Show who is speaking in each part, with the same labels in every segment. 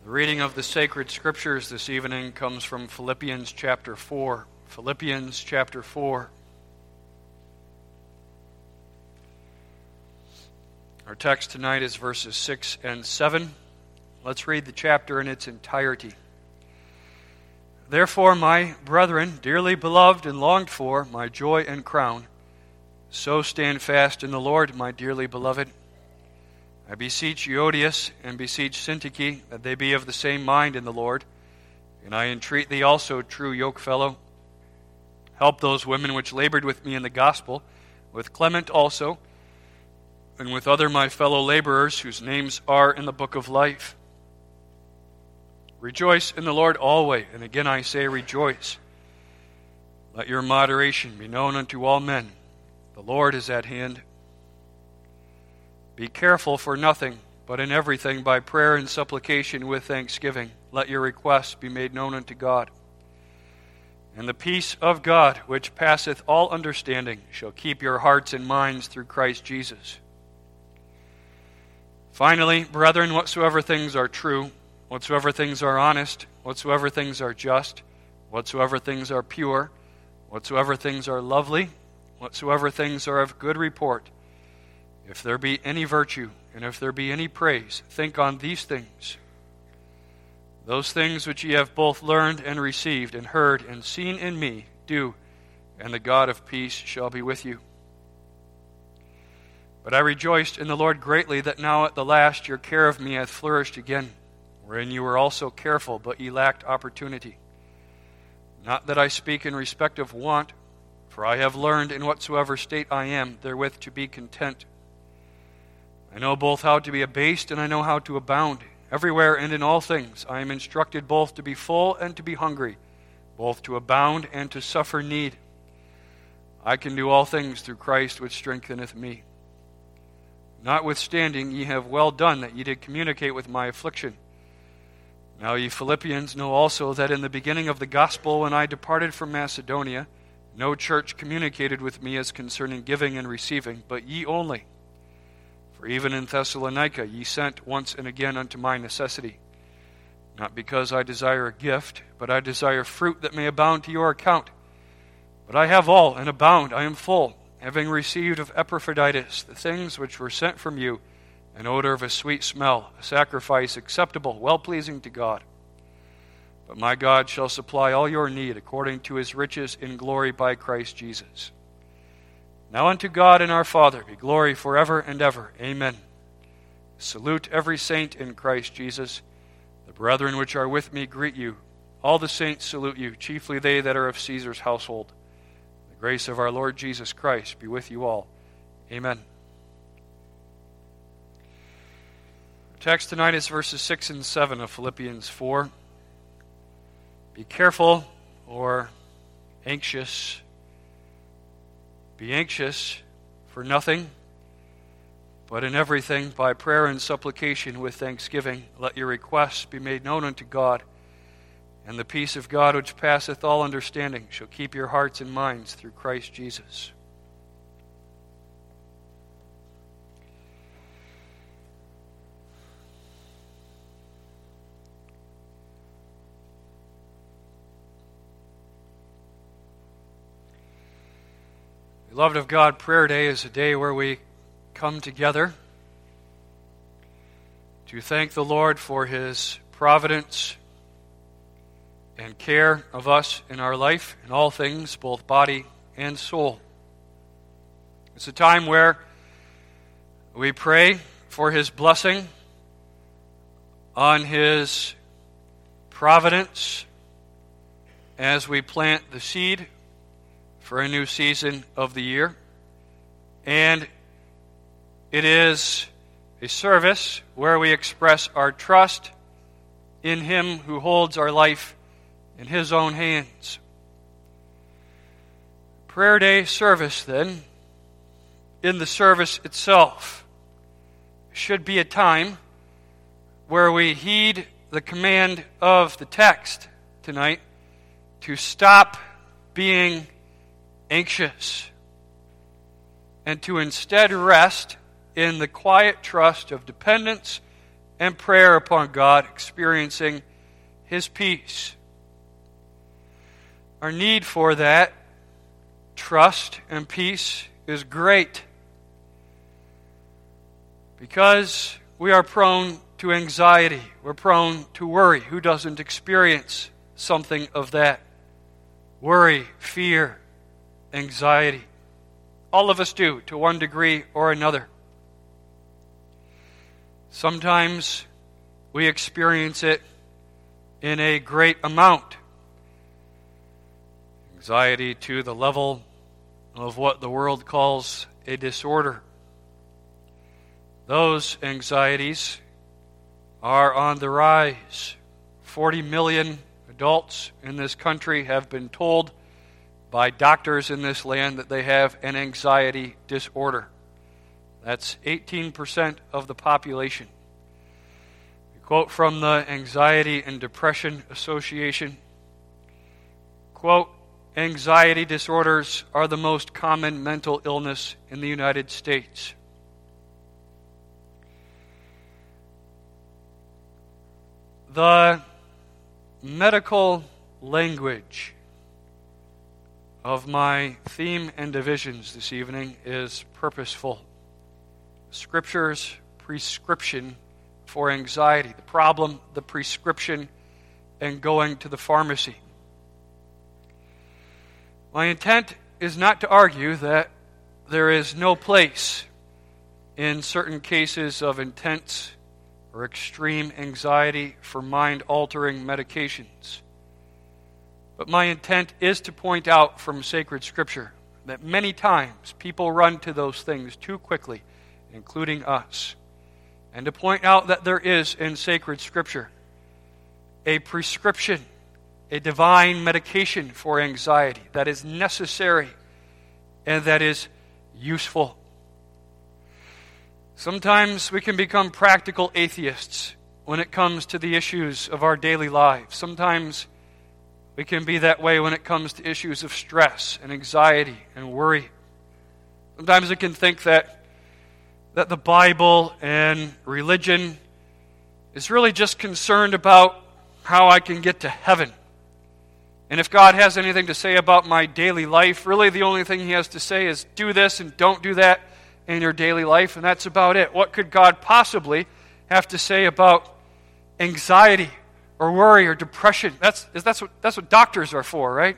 Speaker 1: The reading of the sacred scriptures this evening comes from Philippians chapter 4. Philippians chapter 4. Our text tonight is verses 6 and 7. Let's read the chapter in its entirety. Therefore, my brethren, dearly beloved and longed for, my joy and crown, so stand fast in the Lord, my dearly beloved. I beseech Euodias and beseech Syntyche that they be of the same mind in the Lord. And I entreat thee also, true yokefellow, help those women which labored with me in the gospel, with Clement also, and with other my fellow laborers whose names are in the book of life. Rejoice in the Lord always, and again I say rejoice. Let your moderation be known unto all men. The Lord is at hand. Be careful for nothing, but in everything by prayer and supplication with thanksgiving, let your requests be made known unto God. And the peace of God, which passeth all understanding, shall keep your hearts and minds through Christ Jesus. Finally, brethren, whatsoever things are true, whatsoever things are honest, whatsoever things are just, whatsoever things are pure, whatsoever things are lovely, whatsoever things are of good report, if there be any virtue, and if there be any praise, think on these things. Those things which ye have both learned and received and heard and seen in me, do, and the God of peace shall be with you. But I rejoiced in the Lord greatly that now at the last your care of me hath flourished again, wherein you were also careful, but ye lacked opportunity. Not that I speak in respect of want, for I have learned in whatsoever state I am therewith to be content. I know both how to be abased, and I know how to abound. Everywhere and in all things I am instructed both to be full and to be hungry, both to abound and to suffer need. I can do all things through Christ which strengtheneth me. Notwithstanding, ye have well done that ye did communicate with my affliction. Now ye Philippians know also that in the beginning of the gospel, when I departed from Macedonia, no church communicated with me as concerning giving and receiving, but ye only. For even in Thessalonica ye sent once and again unto my necessity. Not because I desire a gift, but I desire fruit that may abound to your account. But I have all, and abound, I am full, having received of Epaphroditus the things which were sent from you, an odor of a sweet smell, a sacrifice acceptable, well-pleasing to God. But my God shall supply all your need according to his riches in glory by Christ Jesus. Now unto God and our Father be glory forever and ever. Amen. Salute every saint in Christ Jesus. The brethren which are with me greet you. All the saints salute you, chiefly they that are of Caesar's household. The grace of our Lord Jesus Christ be with you all. Amen. Our text tonight is verses 6 and 7 of Philippians 4. Be careful or anxious. Be anxious for nothing, but in everything, by prayer and supplication with thanksgiving, let your requests be made known unto God, and the peace of God which passeth all understanding shall keep your hearts and minds through Christ Jesus. Beloved of God, Prayer Day is a day where we come together to thank the Lord for his providence and care of us in our life, in all things, both body and soul. It's a time where we pray for his blessing on his providence as we plant the seed for a new season of the year. And it is a service where we express our trust in him who holds our life in his own hands. Prayer Day service, then, in the service itself, should be a time where we heed the command of the text tonight to stop being anxious and to instead rest in the quiet trust of dependence and prayer upon God, experiencing His peace. Our need for that trust and peace is great because we are prone to anxiety. We're prone to worry. Who doesn't experience something of that? Worry, fear, anxiety. All of us do, to one degree or another. Sometimes we experience it in a great amount. Anxiety to the level of what the world calls a disorder. Those anxieties are on the rise. 40 million adults in this country have been told by doctors in this land that they have an anxiety disorder. That's 18% of the population. A quote from the Anxiety and Depression Association. Quote, "Anxiety disorders are the most common mental illness in the United States." The medical language of my theme and divisions this evening is purposeful. Scripture's prescription for anxiety, the problem, the prescription, and going to the pharmacy. My intent is not to argue that there is no place in certain cases of intense or extreme anxiety for mind-altering medications. But my intent is to point out from sacred Scripture that many times people run to those things too quickly, including us, and to point out that there is in sacred Scripture a prescription, a divine medication for anxiety that is necessary and that is useful. Sometimes we can become practical atheists when it comes to the issues of our daily lives. Sometimes we can be that way when it comes to issues of stress and anxiety and worry. Sometimes we can think that the Bible and religion is really just concerned about how I can get to heaven. And if God has anything to say about my daily life, really the only thing He has to say is do this and don't do that in your daily life, and that's about it. What could God possibly have to say about anxiety or worry or depression? That's what doctors are for, right?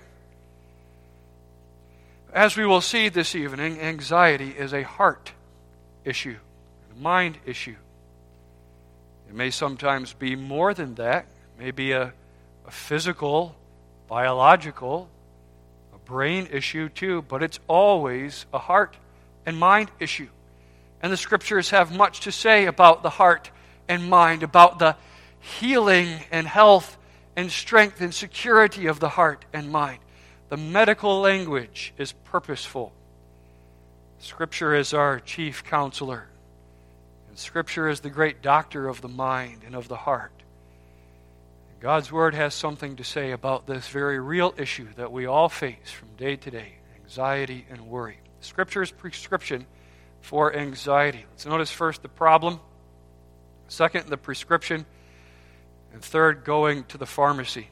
Speaker 1: As we will see this evening, anxiety is a heart issue, a mind issue. It may sometimes be more than that. It may be a physical, biological, a brain issue too, but it's always a heart and mind issue. And the Scriptures have much to say about the heart and mind, about the healing and health and strength and security of the heart and mind. The medical language is purposeful. Scripture is our chief counselor. And Scripture is the great doctor of the mind and of the heart. God's Word has something to say about this very real issue that we all face from day to day, anxiety and worry. Scripture's prescription for anxiety. Let's notice first the problem, second the prescription, and third going to the pharmacy.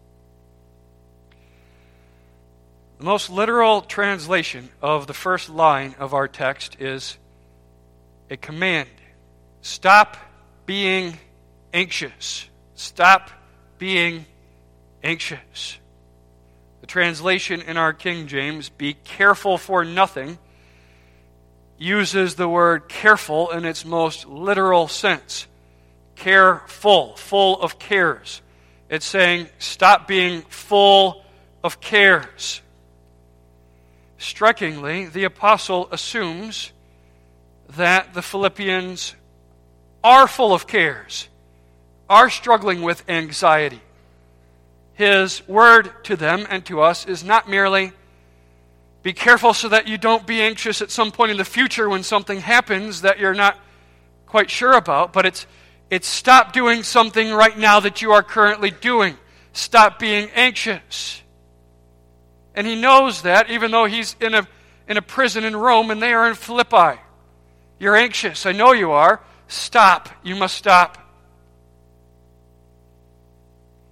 Speaker 1: The most literal translation of the first line of our text is a command. Stop being anxious. Stop being anxious. The translation in our King James, be careful for nothing, uses the word careful in its most literal sense. Careful, full of cares. It's saying, stop being full of cares. Strikingly, the apostle assumes that the Philippians are full of cares, are struggling with anxiety. His word to them and to us is not merely be careful so that you don't be anxious at some point in the future when something happens that you're not quite sure about, but it's stop doing something right now that you are currently doing. Stop being anxious. And he knows that even though he's in a prison in Rome and they are in Philippi. You're anxious. I know you are. Stop. You must stop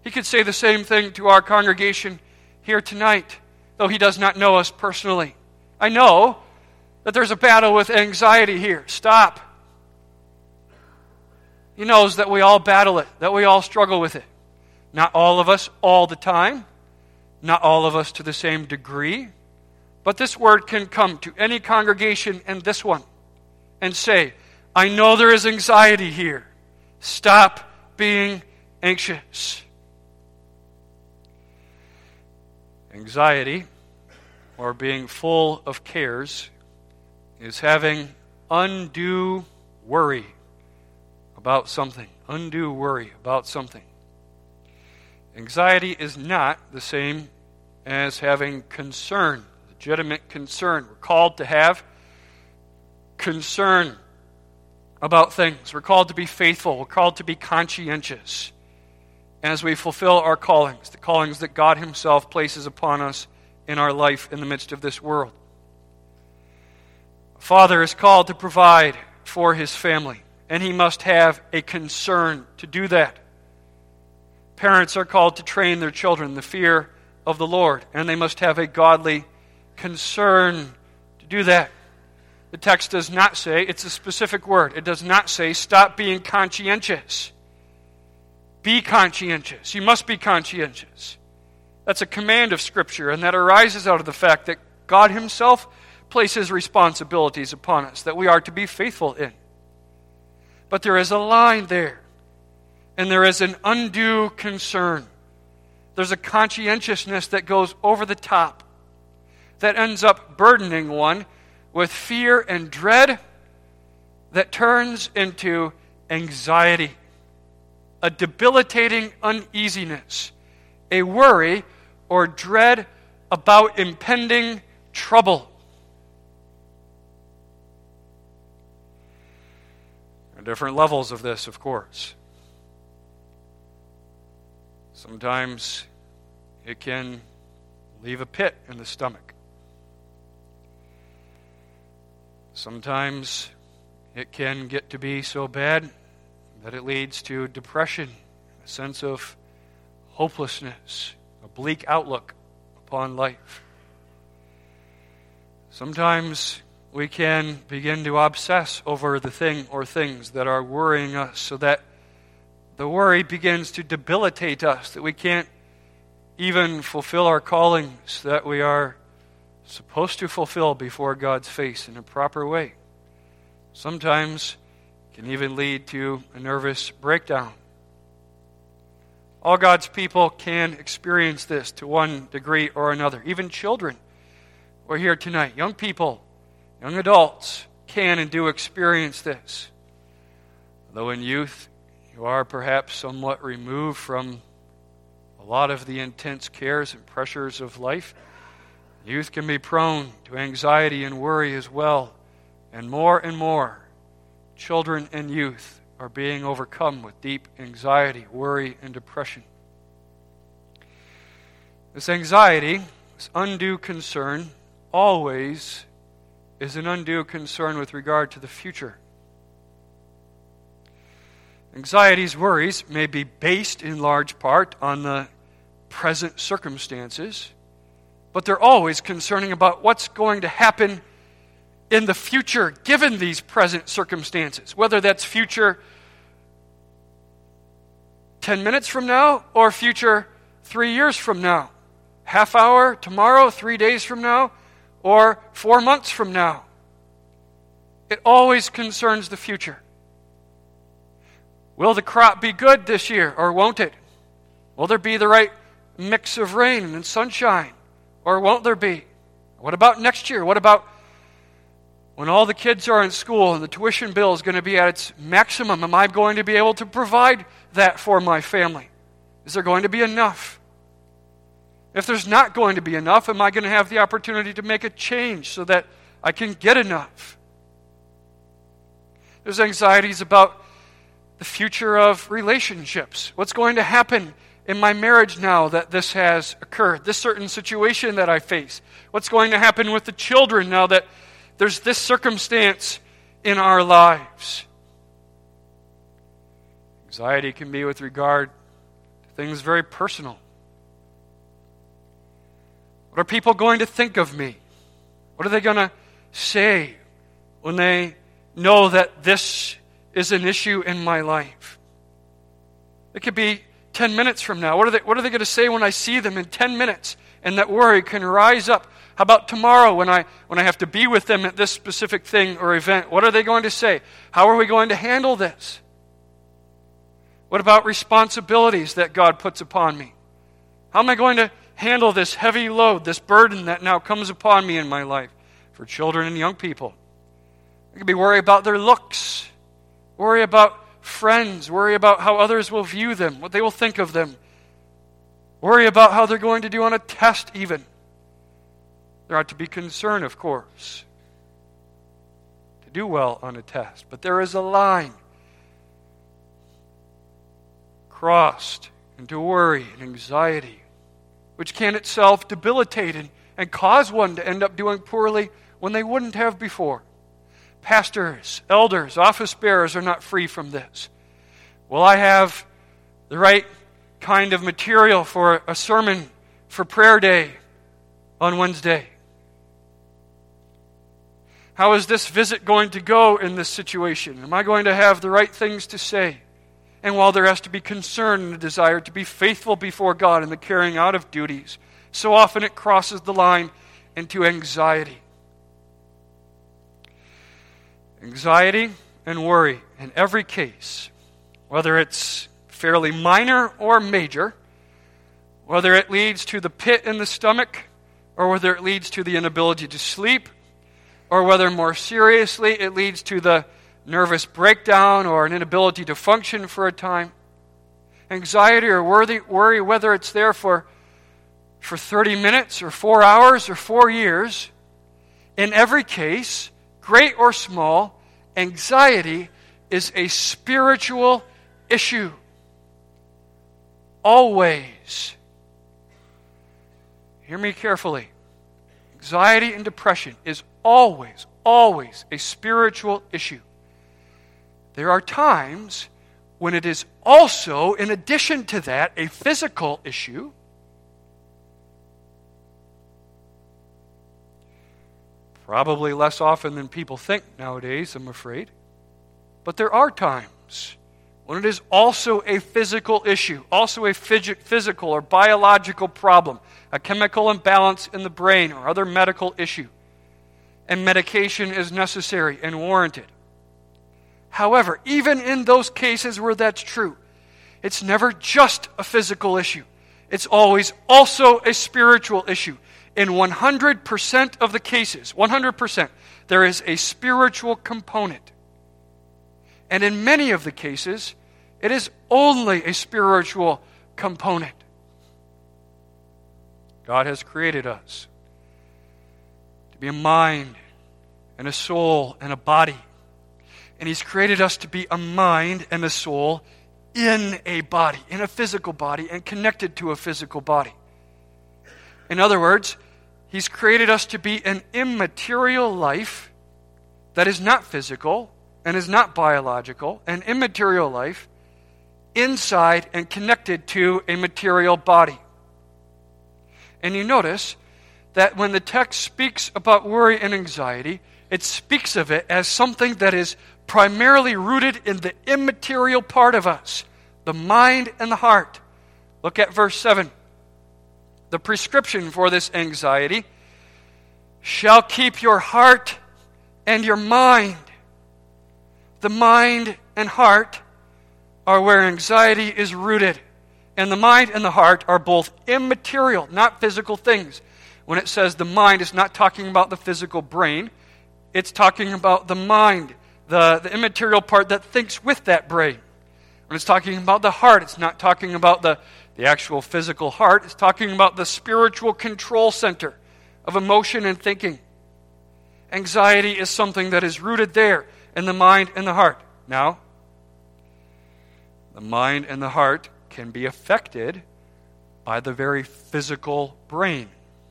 Speaker 1: He could say the same thing to our congregation here tonight, though he does not know us personally. I know that there's a battle with anxiety here. Stop. He knows that we all battle it, that we all struggle with it. Not all of us all the time, not all of us to the same degree, but this word can come to any congregation and this one and say, I know there is anxiety here. Stop being anxious. Anxiety, or being full of cares, is having undue worry about something. Undue worry about something. Anxiety is not the same as having concern, legitimate concern. We're called to have concern about things. We're called to be faithful. We're called to be conscientious as we fulfill our callings, the callings that God Himself places upon us in our life in the midst of this world. A father is called to provide for his family, and he must have a concern to do that. Parents are called to train their children in the fear of the Lord, and they must have a godly concern to do that. The text does not say, it's a specific word, it does not say stop being conscientious. Be conscientious. You must be conscientious. That's a command of Scripture, and that arises out of the fact that God Himself places responsibilities upon us that we are to be faithful in. But there is a line there, and there is an undue concern. There's a conscientiousness that goes over the top, that ends up burdening one with fear and dread that turns into anxiety, a debilitating uneasiness, a worry or dread about impending trouble. There are different levels of this, of course. Sometimes it can leave a pit in the stomach. Sometimes it can get to be so bad that it leads to depression, a sense of hopelessness, a bleak outlook upon life. Sometimes we can begin to obsess over the thing or things that are worrying us, so that the worry begins to debilitate us, that we can't even fulfill our callings that we are supposed to fulfill before God's face in a proper way. Sometimes it can even lead to a nervous breakdown. All God's people can experience this to one degree or another. Even children who are here tonight, young people, young adults can and do experience this. Though in youth, you are perhaps somewhat removed from a lot of the intense cares and pressures of life. Youth can be prone to anxiety and worry as well. And more, children and youth are being overcome with deep anxiety, worry, and depression. This anxiety, this undue concern, always is an undue concern with regard to the future. Anxieties, worries may be based in large part on the present circumstances, but they're always concerning about what's going to happen in the future given these present circumstances, whether that's future 10 minutes from now or future 3 years from now, half hour tomorrow, 3 days from now, or 4 months from now. It always concerns the future. Will the crop be good this year, or won't it? Will there be the right mix of rain and sunshine, or won't there be? What about next year? What about when all the kids are in school and the tuition bill is going to be at its maximum? Am I going to be able to provide that for my family? Is there going to be enough? If there's not going to be enough, am I going to have the opportunity to make a change so that I can get enough? There's anxieties about the future of relationships. What's going to happen in my marriage now that this has occurred? This certain situation that I face. What's going to happen with the children now that there's this circumstance in our lives? Anxiety can be with regard to things very personal. What are people going to think of me? What are they going to say when they know that this is an issue in my life? It could be 10 minutes from now. What are they going to say when I see them in 10 minutes? And that worry can rise up. How about tomorrow when I have to be with them at this specific thing or event? What are they going to say? How are we going to handle this? What about responsibilities that God puts upon me? How am I going to handle this heavy load, this burden that now comes upon me in my life? For children and young people, I could be worried about their looks, worry about friends, worry about how others will view them, what they will think of them, worry about how they're going to do on a test even. There ought to be concern, of course, to do well on a test. But there is a line crossed into worry and anxiety, which can itself debilitate and cause one to end up doing poorly when they wouldn't have before. Pastors, elders, office bearers are not free from this. Will I have the right kind of material for a sermon for prayer day on Wednesday? How is this visit going to go in this situation? Am I going to have the right things to say? And while there has to be concern and a desire to be faithful before God in the carrying out of duties, so often it crosses the line into anxiety. Anxiety and worry in every case, whether it's fairly minor or major, whether it leads to the pit in the stomach, or whether it leads to the inability to sleep, or whether more seriously it leads to the nervous breakdown or an inability to function for a time. Anxiety or worry, whether it's there for 30 minutes or 4 hours or 4 years, in every case, great or small, anxiety is a spiritual issue. Always. Hear me carefully. Anxiety and depression is always a spiritual issue. There are times when it is also, in addition to that, a physical issue. Probably less often than people think nowadays, I'm afraid. But there are times when it is also a physical issue, also a physical or biological problem, a chemical imbalance in the brain or other medical issue, and medication is necessary and warranted. However, even in those cases where that's true, it's never just a physical issue. It's always also a spiritual issue. In 100% of the cases, 100%, there is a spiritual component. And in many of the cases, it is only a spiritual component. God has created us to be a mind and a soul and a body. And He's created us to be a mind and a soul in a body, in a physical body, and connected to a physical body. In other words, He's created us to be an immaterial life that is not physical and is not biological, an immaterial life inside and connected to a material body. And you notice that when the text speaks about worry and anxiety, it speaks of it as something that is primarily rooted in the immaterial part of us, the mind and the heart. Look at verse 7. The prescription for this anxiety shall keep your heart and your mind. The mind and heart are where anxiety is rooted. And the mind and the heart are both immaterial, not physical things. When it says the mind, it's not talking about the physical brain. It's talking about the mind, the immaterial part that thinks with that brain. When it's talking about the heart, it's not talking about the actual physical heart. It's talking about the spiritual control center of emotion and thinking. Anxiety is something that is rooted there in the mind and the heart. Now, the mind and the heart can be affected by the very physical brain,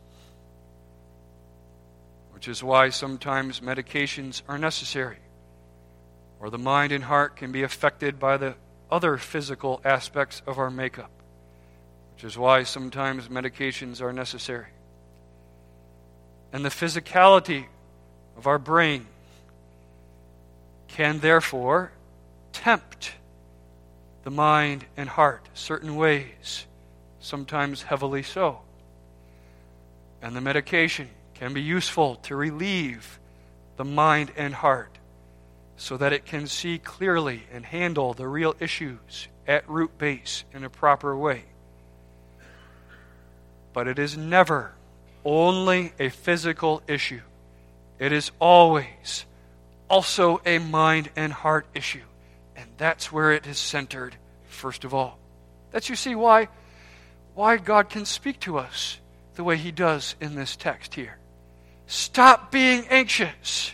Speaker 1: which is why sometimes medications are necessary. Or the mind and heart can be affected by the other physical aspects of our makeup. which is why sometimes medications are necessary. And the physicality of our brain can therefore tempt the mind and heart certain ways, sometimes heavily so. And the medication can be useful to relieve the mind and heart so that it can see clearly and handle the real issues at root base in a proper way. But it is never only a physical issue. It is always also a mind and heart issue. And that's where it is centered, first of all. That's, you see, why God can speak to us the way He does in this text here. Stop being anxious.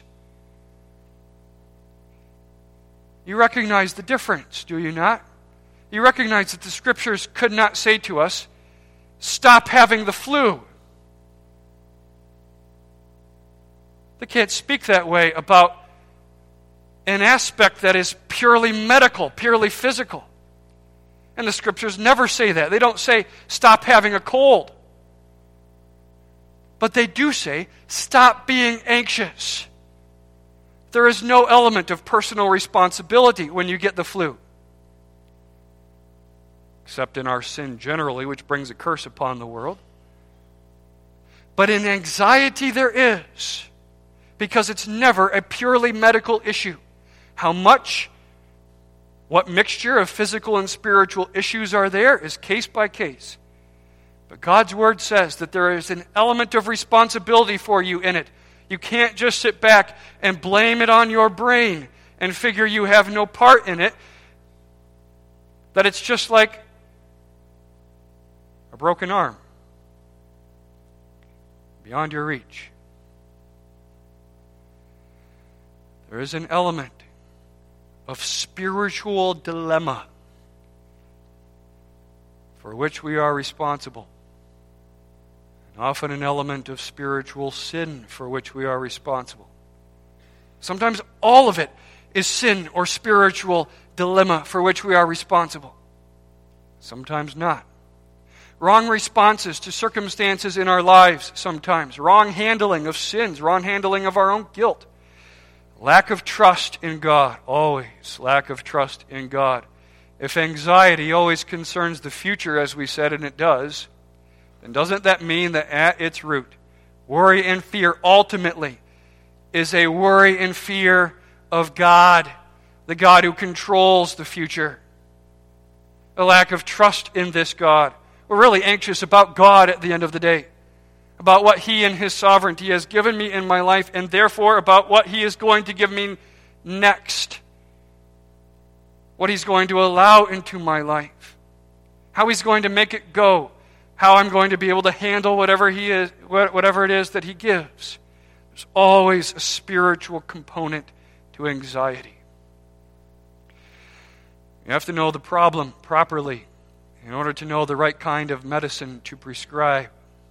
Speaker 1: You recognize the difference, do you not? You recognize that the Scriptures could not say to us, stop having the flu. They can't speak that way about an aspect that is purely medical, purely physical. And the Scriptures never say that. They don't say, stop having a cold. But they do say, stop being anxious. There is no element of personal responsibility when you get the flu. Except in our sin generally, which brings a curse upon the world. But in anxiety there is, because it's never a purely medical issue. How much, what mixture of physical and spiritual issues are there is case by case. But God's Word says that there is an element of responsibility for you in it. You can't just sit back and blame it on your brain and figure you have no part in it. That it's just like a broken arm, beyond your reach. There is an element of spiritual dilemma for which we are responsible. And often an element of spiritual sin for which we are responsible. Sometimes all of it is sin or spiritual dilemma for which we are responsible. Sometimes not. Wrong responses to circumstances in our lives sometimes. Wrong handling of sins. Wrong handling of our own guilt. Lack of trust in God. Always lack of trust in God. If anxiety always concerns the future, as we said, and it does, then doesn't that mean that at its root, worry and fear ultimately is a worry and fear of God, the God who controls the future? A lack of trust in this God. We're really anxious about God at the end of the day, about what He and His sovereignty has given me in my life, and therefore about what He is going to give me next, what He's going to allow into my life, how He's going to make it go, how I'm going to be able to handle whatever it is that He gives. There's always a spiritual component to anxiety. You have to know the problem properly in order to know the right kind of medicine to prescribe.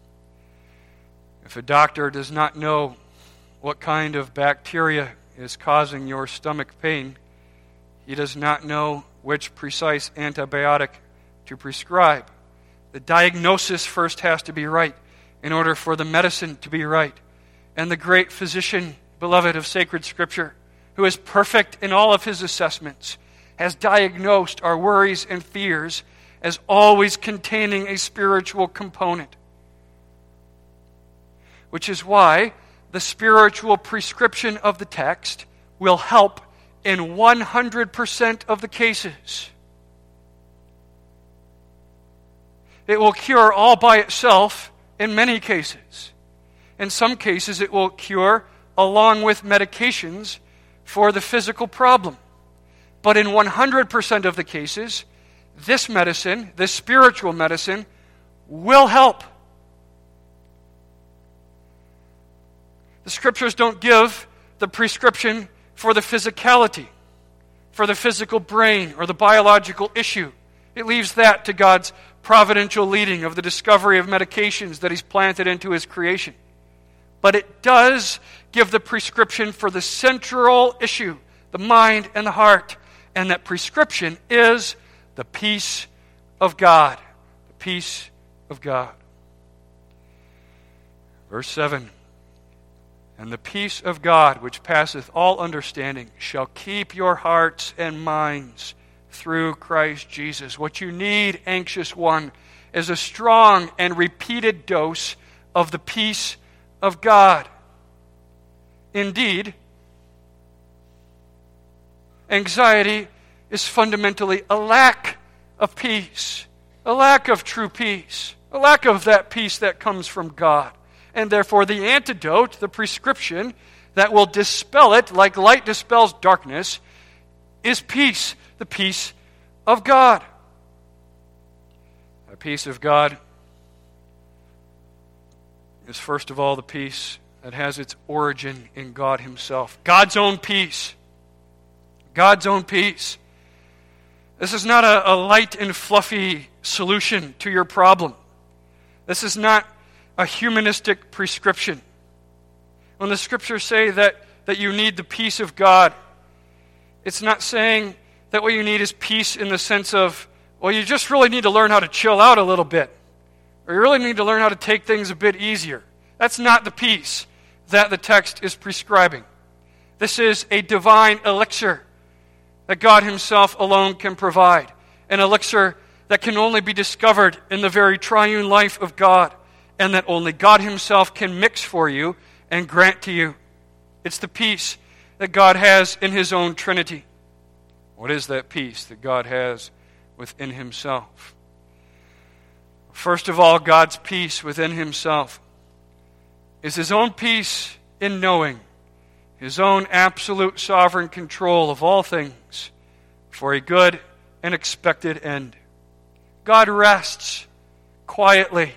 Speaker 1: If a doctor does not know what kind of bacteria is causing your stomach pain, he does not know which precise antibiotic to prescribe. The diagnosis first has to be right in order for the medicine to be right. And the great physician, beloved of sacred Scripture, who is perfect in all of his assessments, has diagnosed our worries and fears as always containing a spiritual component. Which is why the spiritual prescription of the text will help in 100% of the cases. It will cure all by itself in many cases. In some cases, it will cure along with medications for the physical problem. But in 100% of the cases, this medicine, this spiritual medicine, will help. The Scriptures don't give the prescription for the physicality, for the physical brain or the biological issue. It leaves that to God's providential leading of the discovery of medications that He's planted into His creation. But it does give the prescription for the central issue, the mind and the heart. And that prescription is the peace of God. The peace of God. Verse 7, and the peace of God, which passeth all understanding, shall keep your hearts and minds through Christ Jesus. What you need, anxious one, is a strong and repeated dose of the peace of God. Indeed, anxiety is fundamentally a lack of peace, a lack of true peace, a lack of that peace that comes from God. And therefore the antidote, the prescription that will dispel it like light dispels darkness, is peace, the peace of God. The peace of God is first of all the peace that has its origin in God Himself. God's own peace. God's own peace. This is not a light and fluffy solution to your problem. This is not a humanistic prescription. When the Scriptures say that you need the peace of God, it's not saying that what you need is peace in the sense of, well, you just really need to learn how to chill out a little bit, or you really need to learn how to take things a bit easier. That's not the peace that the text is prescribing. This is a divine elixir that God Himself alone can provide, an elixir that can only be discovered in the very triune life of God, and that only God Himself can mix for you and grant to you. It's the peace that God has in His own Trinity. What is that peace that God has within Himself? First of all, God's peace within Himself is His own peace in knowing His own absolute sovereign control of all things for a good and expected end. God rests quietly,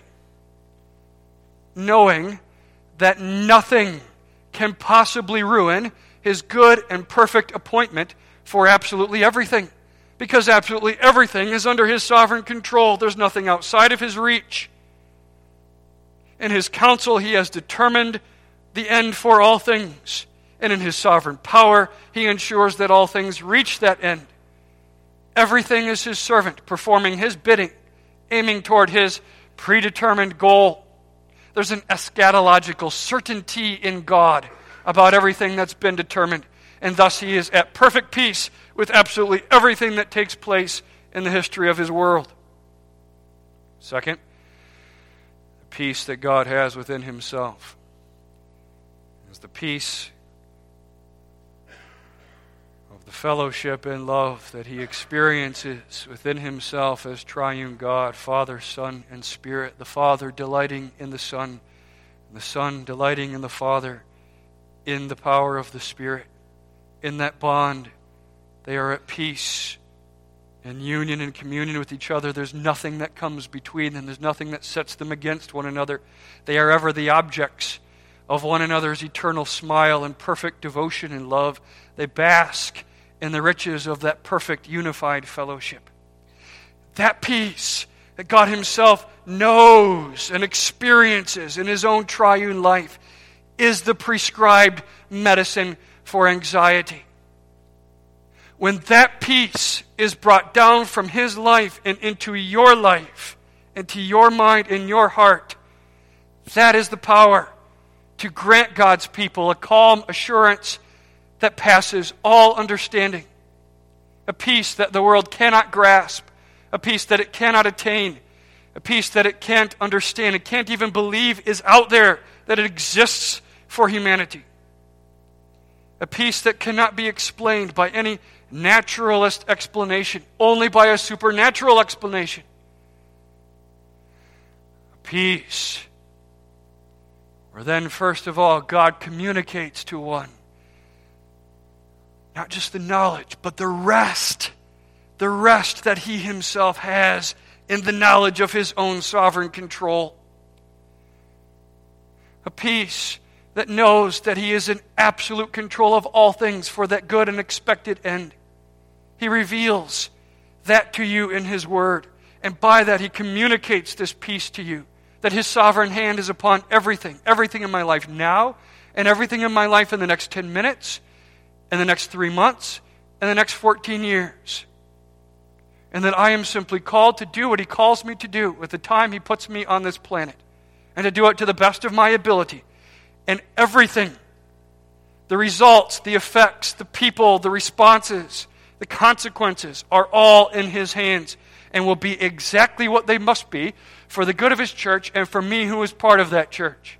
Speaker 1: knowing that nothing can possibly ruin His good and perfect appointment for absolutely everything. Because absolutely everything is under His sovereign control. There's nothing outside of His reach. In His counsel, He has determined the end for all things. And in His sovereign power, He ensures that all things reach that end. Everything is His servant, performing His bidding, aiming toward His predetermined goal. There's an eschatological certainty in God about everything that's been determined. And thus He is at perfect peace with absolutely everything that takes place in the history of His world. Second, the peace that God has within Himself is the peace of the fellowship and love that He experiences within Himself as triune God, Father, Son, and Spirit. The Father delighting in the Son, and the Son delighting in the Father, in the power of the Spirit. In that bond, they are at peace and union and communion with each other. There's nothing that comes between them. There's nothing that sets them against one another. They are ever the objects of one another's eternal smile and perfect devotion and love. They bask in the riches of that perfect unified fellowship. That peace that God Himself knows and experiences in His own triune life is the prescribed medicine for anxiety. When that peace is brought down from His life and into your life, into your mind and your heart, that is the power to grant God's people a calm assurance that passes all understanding. A peace that the world cannot grasp, a peace that it cannot attain, a peace that it can't understand, it can't even believe is out there, that it exists for humanity. A peace that cannot be explained by any naturalist explanation, only by a supernatural explanation. A peace where then, first of all, God communicates to one not just the knowledge, but the rest that He Himself has in the knowledge of His own sovereign control. A peace that knows that He is in absolute control of all things for that good and expected end. He reveals that to you in His Word, and by that He communicates this peace to you, that His sovereign hand is upon everything in my life now, and everything in my life in the next 10 minutes, and the next 3 months, and the next 14 years. and that I am simply called to do what He calls me to do with the time He puts me on this planet, and to do it to the best of my ability. And everything, the results, the effects, the people, the responses, the consequences are all in His hands and will be exactly what they must be for the good of His church and for me who is part of that church.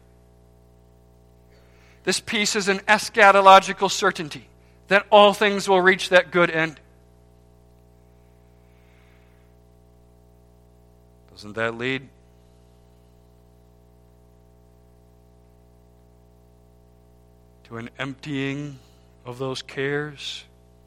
Speaker 1: This peace is an eschatological certainty that all things will reach that good end. Doesn't that lead to an emptying of those cares?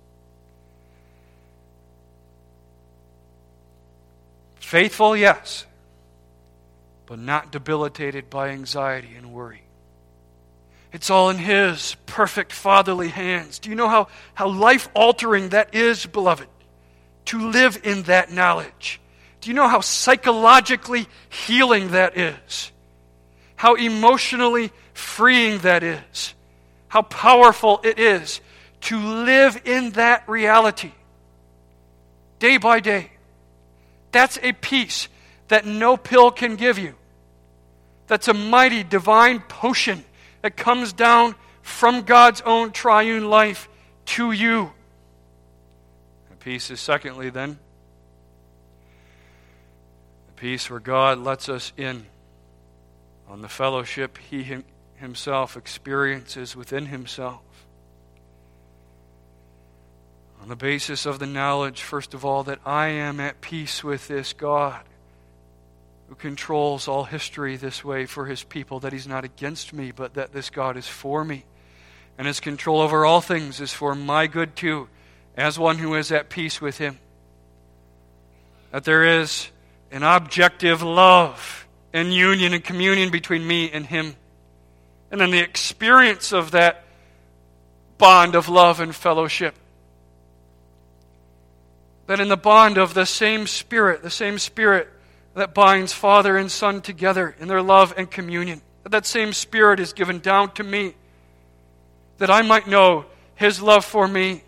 Speaker 1: Faithful, yes, but not debilitated by anxiety and worry. It's all in His perfect fatherly hands. Do you know how life-altering that is, beloved? To live in that knowledge. Do you know how psychologically healing that is? How emotionally freeing that is? How powerful it is to live in that reality day by day. That's a peace that no pill can give you. That's a mighty divine potion that comes down from God's own triune life to you. The peace is secondly then, the peace where God lets us in on the fellowship He Himself experiences within Himself. On the basis of the knowledge, first of all, that I am at peace with this God who controls all history this way for His people, that He's not against me, but that this God is for me. And His control over all things is for my good too, as one who is at peace with Him. That there is an objective love and union and communion between me and Him. And then the experience of that bond of love and fellowship. That in the bond of the same Spirit that binds Father and Son together in their love and communion, that same Spirit is given down to me, that I might know His love for me,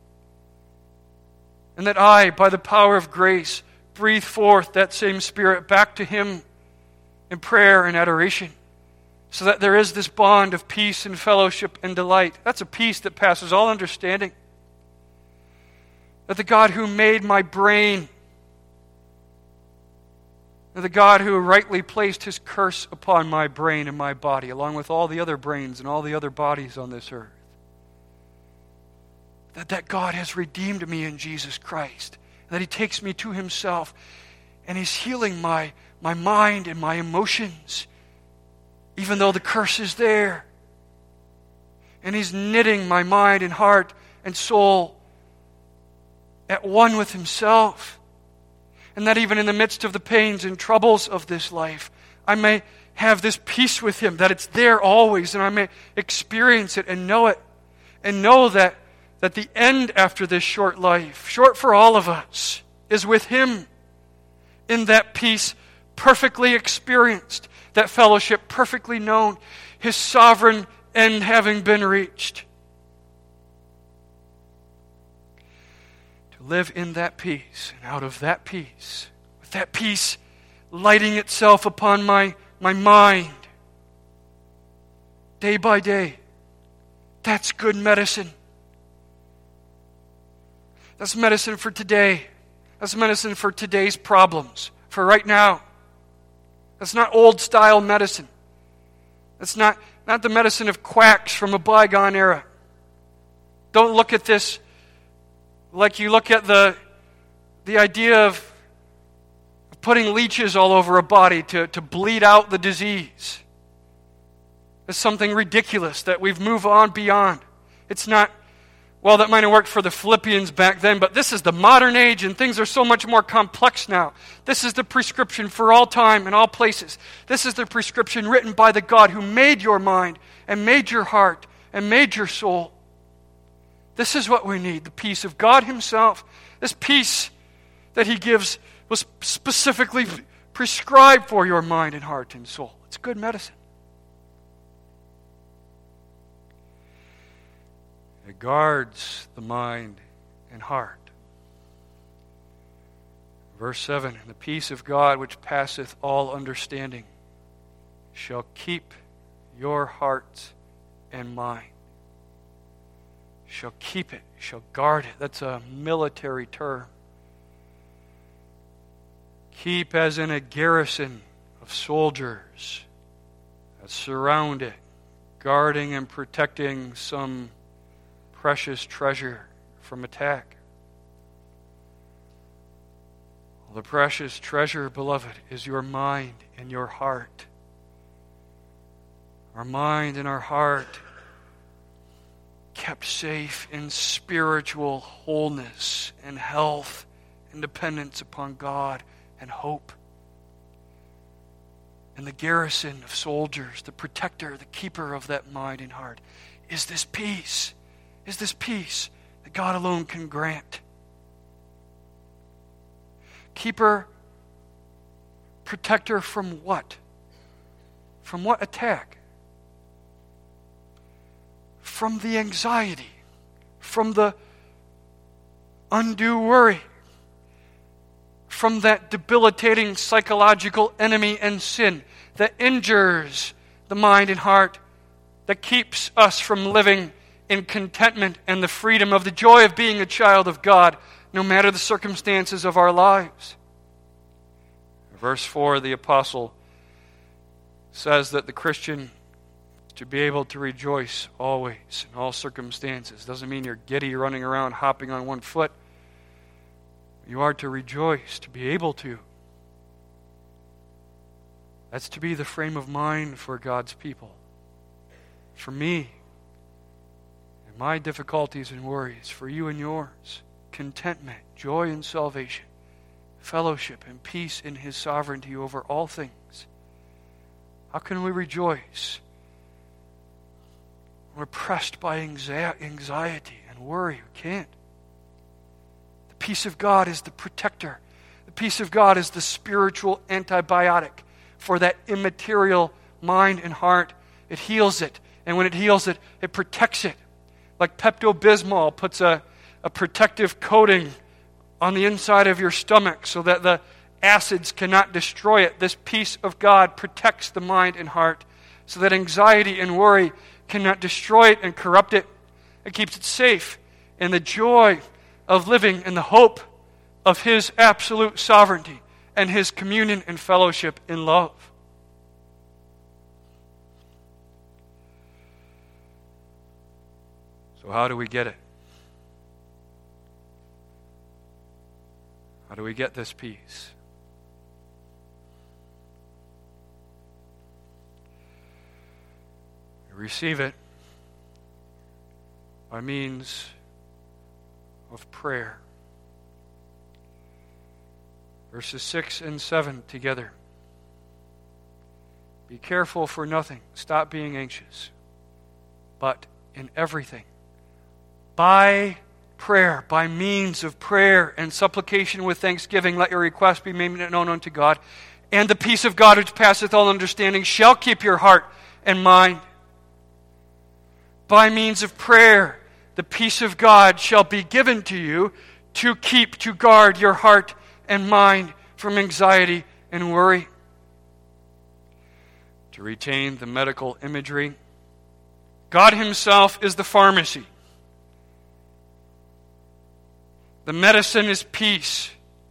Speaker 1: and that I, by the power of grace, breathe forth that same Spirit back to Him in prayer and adoration, so that there is this bond of peace and fellowship and delight. That's a peace that passes all understanding. That the God who made my brain, the God who rightly placed His curse upon my brain and my body, along with all the other brains and all the other bodies on this earth, that God has redeemed me in Jesus Christ, that He takes me to Himself, and He's healing my mind and my emotions, even though the curse is there. And He's knitting my mind and heart and soul at one with Himself. And that even in the midst of the pains and troubles of this life, I may have this peace with Him, that it's there always, and I may experience it and know it, and know that the end after this short life, short for all of us, is with Him, in that peace perfectly experienced, that fellowship perfectly known, His sovereign end having been reached. Live in that peace, and out of that peace, with that peace lighting itself upon my mind day by day. That's good medicine. That's medicine for today. That's medicine for today's problems, for right now. That's not old-style medicine. That's not the medicine of quacks from a bygone era. Don't look at this like you look at the idea of putting leeches all over a body to bleed out the disease. It's something ridiculous that we've moved on beyond. It's not, well, that might have worked for the Philippians back then, but this is the modern age and things are so much more complex now. This is the prescription for all time and all places. This is the prescription written by the God who made your mind and made your heart and made your soul. This is what we need, the peace of God Himself. This peace that He gives was specifically prescribed for your mind and heart and soul. It's good medicine. It guards the mind and heart. Verse 7, "And the peace of God which passeth all understanding shall keep your hearts and mind." Shall keep it, shall guard it. That's a military term. Keep as in a garrison of soldiers that surround it, guarding and protecting some precious treasure from attack. Well, the precious treasure, beloved, is your mind and your heart. Our mind and our heart kept safe in spiritual wholeness and health and dependence upon God and hope. And the garrison of soldiers, the protector, the keeper of that mind and heart, is this peace. Is this peace that God alone can grant. Keeper, protector from what? From what attack? From the anxiety, from the undue worry, from that debilitating psychological enemy and sin that injures the mind and heart, that keeps us from living in contentment and the freedom of the joy of being a child of God, no matter the circumstances of our lives. Verse 4, the apostle says that the Christian is to be able to rejoice always in all circumstances. Doesn't mean you're giddy running around hopping on one foot. You are to rejoice, to be able to. That's to be the frame of mind for God's people. For me, and my difficulties and worries, for you and yours, contentment, joy in salvation, fellowship and peace in His sovereignty over all things. How can we rejoice? We're pressed by anxiety and worry. We can't. The peace of God is the protector. The peace of God is the spiritual antibiotic for that immaterial mind and heart. It heals it. And when it heals it, it protects it. Like Pepto-Bismol puts a protective coating on the inside of your stomach so that the acids cannot destroy it. This peace of God protects the mind and heart so that anxiety and worry cannot destroy it and corrupt it. It keeps it safe in the joy of living in the hope of His absolute sovereignty and His communion and fellowship in love. So how do we get it? How do we get this peace? We receive it by means of prayer. Verses 6 and 7 together. Be careful for nothing. Stop being anxious. But in everything, by prayer, by means of prayer and supplication with thanksgiving, let your requests be made known unto God. And the peace of God which passeth all understanding shall keep your heart and mind. By means of prayer, the peace of God shall be given to you to keep, to guard your heart and mind from anxiety and worry. To retain the medical imagery, God Himself is the pharmacy. The medicine is peace.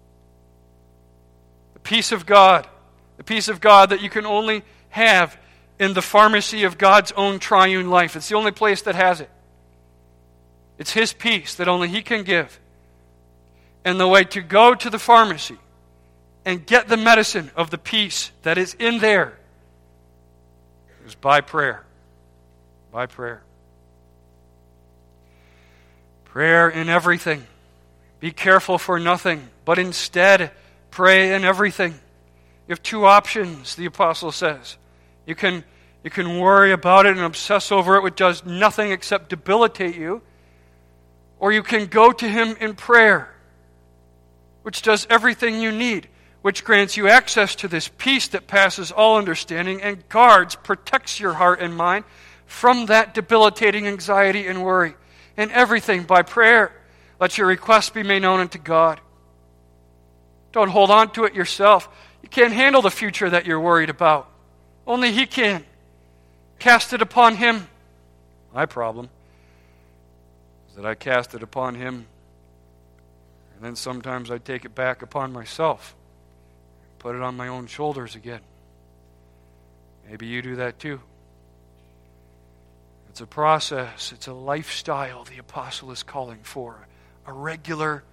Speaker 1: The peace of God. The peace of God that you can only have in the pharmacy of God's own triune life. It's the only place that has it. It's His peace that only He can give. And the way to go to the pharmacy and get the medicine of the peace that is in there is by prayer. By prayer. Prayer in everything. Be careful for nothing, but instead pray in everything. You have two options, the apostle says. You can worry about it and obsess over it, which does nothing except debilitate you. Or you can go to Him in prayer, which does everything you need, which grants you access to this peace that passes all understanding and guards, protects your heart and mind from that debilitating anxiety and worry. And everything by prayer. Let your requests be made known unto God. Don't hold on to it yourself. You can't handle the future that you're worried about. Only He can. Cast it upon Him. My problem is that I cast it upon Him, and then sometimes I take it back upon myself, put it on my own shoulders again. Maybe you do that too. It's a process. It's a lifestyle the apostle is calling for. A regular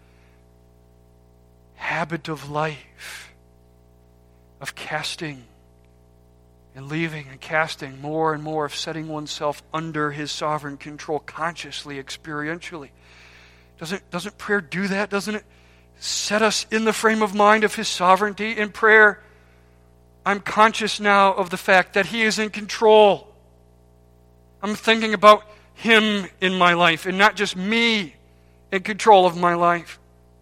Speaker 1: habit of life, of casting and leaving and casting, more and more of setting oneself under His sovereign control consciously, experientially. Doesn't prayer do that? Doesn't it set us in the frame of mind of His sovereignty? In prayer, I'm conscious now of the fact that He is in control. I'm thinking about Him in my life and not just me in control of my life.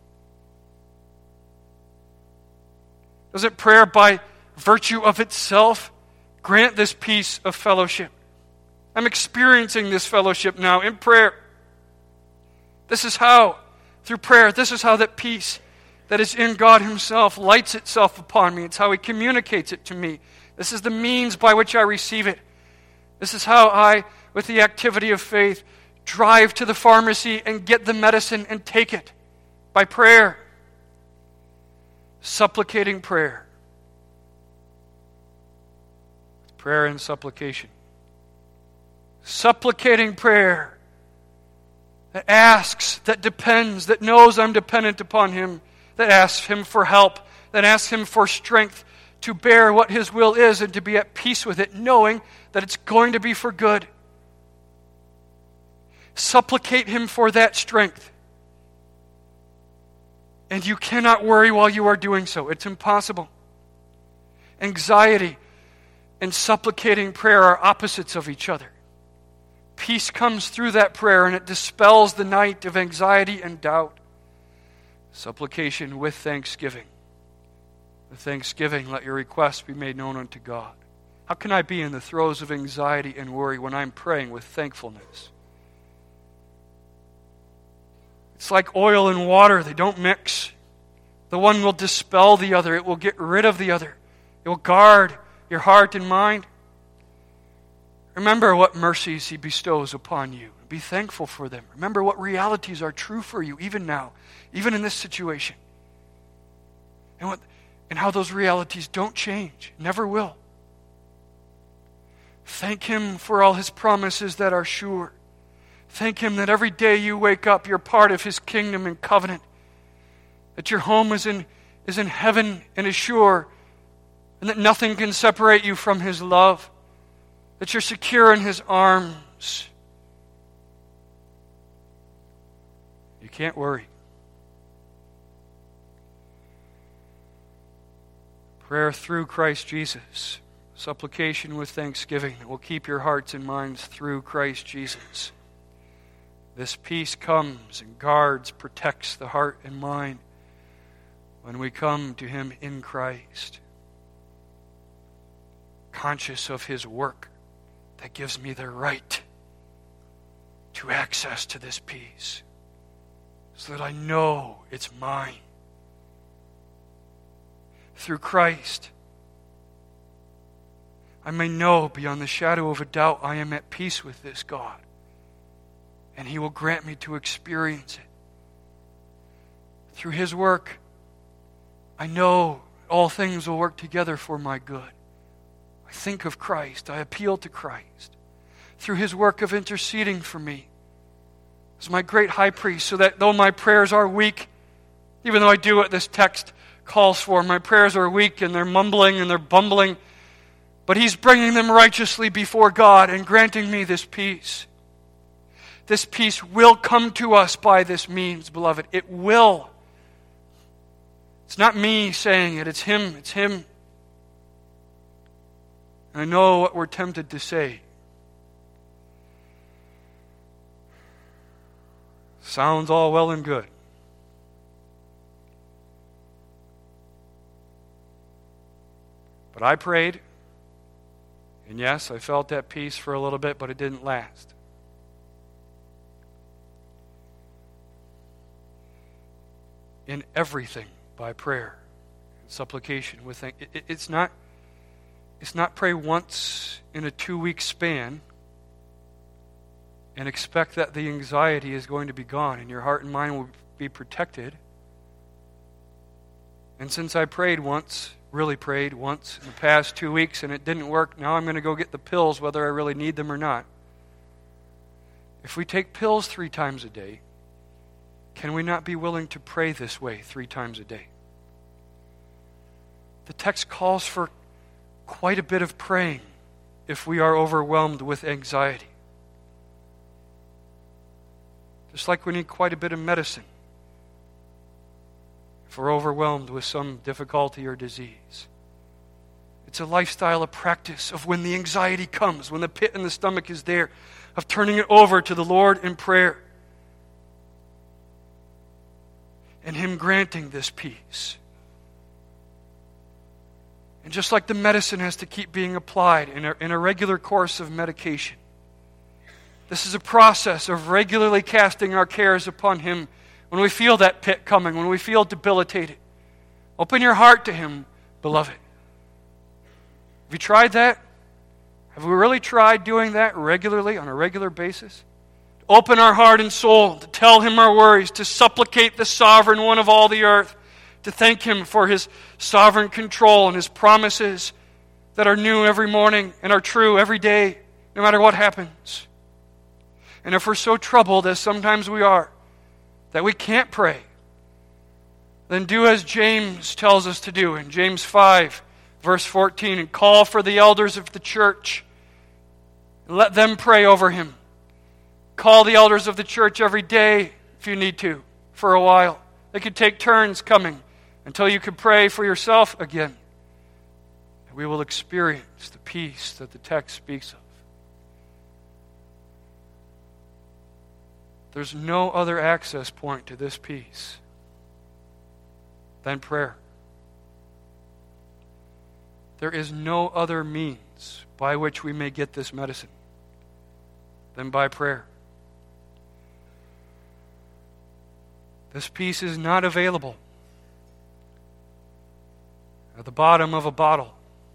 Speaker 1: Doesn't prayer, by virtue of itself, grant this peace of fellowship? I'm experiencing this fellowship now in prayer. This is how, through prayer, this is how that peace that is in God Himself lights itself upon me. It's how He communicates it to me. This is the means by which I receive it. This is how I, with the activity of faith, drive to the pharmacy and get the medicine and take it. By prayer. Supplicating prayer. Prayer and supplication. Supplicating prayer that asks, that depends, that knows I'm dependent upon Him, that asks Him for help, that asks Him for strength to bear what His will is and to be at peace with it, knowing that it's going to be for good. Supplicate Him for that strength. And you cannot worry while you are doing so. It's impossible. Anxiety and supplicating prayer are opposites of each other. Peace comes through that prayer and it dispels the night of anxiety and doubt. Supplication with thanksgiving. With thanksgiving, let your requests be made known unto God. How can I be in the throes of anxiety and worry when I'm praying with thankfulness? It's like oil and water. They don't mix. The one will dispel the other. It will get rid of the other. It will guard your heart and mind. Remember what mercies He bestows upon you. Be thankful for them. Remember what realities are true for you, even now, even in this situation. And how those realities don't change, never will. Thank Him for all His promises that are sure. Thank Him that every day you wake up, you're part of His kingdom and covenant. That your home is in heaven and is sure. And that nothing can separate you from His love. That you're secure in His arms. You can't worry. Prayer through Christ Jesus. Supplication with thanksgiving that will keep your hearts and minds through Christ Jesus. This peace comes and guards, protects the heart and mind when we come to Him in Christ. Conscious of His work that gives me the right to access to this peace so that I know it's mine. Through Christ, I may know beyond the shadow of a doubt I am at peace with this God. And He will grant me to experience it. Through His work, I know all things will work together for my good. I think of Christ. I appeal to Christ. Through His work of interceding for me as my great high priest, so that though my prayers are weak, even though I do what this text calls for, my prayers are weak and they're mumbling and they're bumbling, but He's bringing them righteously before God and granting me this peace. This peace will come to us by this means, beloved. It will. It's not me saying it. It's Him. It's Him. And I know what we're tempted to say. Sounds all well and good. But I prayed, and yes, I felt that peace for a little bit, but it didn't last. In everything by prayer. supplication. It's not pray once in a 2-week span and expect that the anxiety is going to be gone and your heart and mind will be protected. And since I really prayed once in the past 2 weeks and it didn't work, now I'm going to go get the pills whether I really need them or not. If we take pills 3 times a day, can we not be willing to pray this way 3 times a day? The text calls for quite a bit of praying if we are overwhelmed with anxiety. Just like we need quite a bit of medicine if we're overwhelmed with some difficulty or disease. It's a lifestyle, a practice of when the anxiety comes, when the pit in the stomach is there, of turning it over to the Lord in prayer and Him granting this peace. And just like the medicine has to keep being applied in a regular course of medication, this is a process of regularly casting our cares upon Him when we feel that pit coming, when we feel debilitated. Open your heart to Him, beloved. Have you tried that? Have we really tried doing that regularly, on a regular basis? To open our heart and soul, to tell Him our worries, to supplicate the sovereign one of all the earth, to thank Him for His sovereign control and His promises that are new every morning and are true every day, no matter what happens. And if we're so troubled, as sometimes we are, that we can't pray, then do as James tells us to do in James 5, verse 14, and call for the elders of the church and let them pray over him. Call the elders of the church every day if you need to, for a while. They could take turns coming until you can pray for yourself again. And we will experience the peace that the text speaks of. There's no other access point to this peace than prayer. There is no other means by which we may get this medicine than by prayer. This peace is not available at the bottom of a bottle.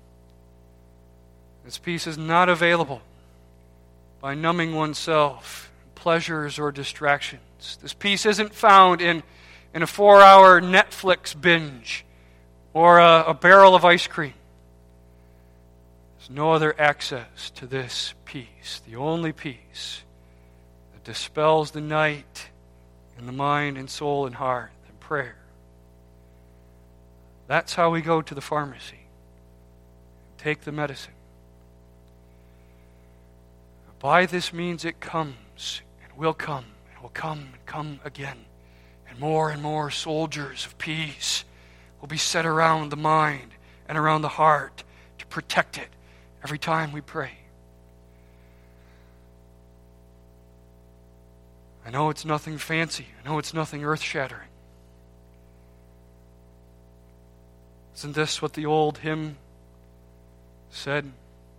Speaker 1: This peace is not available by numbing oneself, pleasures or distractions. This peace isn't found in a 4-hour Netflix binge or a barrel of ice cream. There's no other access to this peace, the only peace that dispels the night in the mind and soul and heart than prayer. That's how we go to the pharmacy and take the medicine. By this means it comes, and will come, and will come and come again. And more soldiers of peace will be set around the mind and around the heart to protect it every time we pray. I know it's nothing fancy. I know it's nothing earth-shattering. Isn't this what the old hymn said?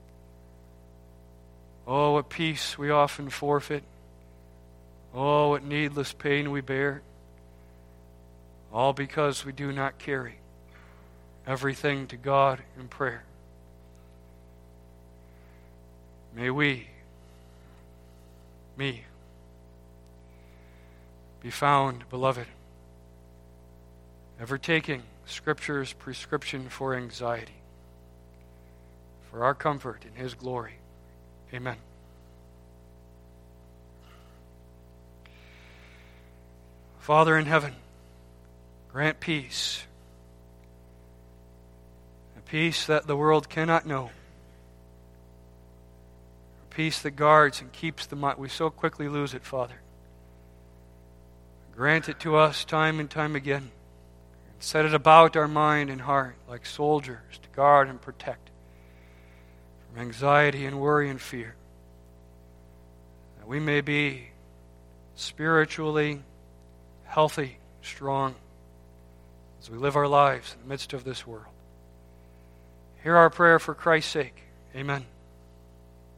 Speaker 1: Oh, what peace we often forfeit. Oh, what needless pain we bear. All because we do not carry everything to God in prayer. May we, me, be found, beloved, ever taking Scripture's prescription for anxiety, for our comfort in His glory. Amen. Father in heaven, grant peace, a peace that the world cannot know, a peace that guards and keeps the mind. We so quickly lose it, Father. Grant it to us time and time again. And set it about our mind and heart like soldiers to guard and protect from anxiety and worry and fear. That we may be spiritually healthy, strong, as we live our lives in the midst of this world. Hear our prayer for Christ's sake. Amen.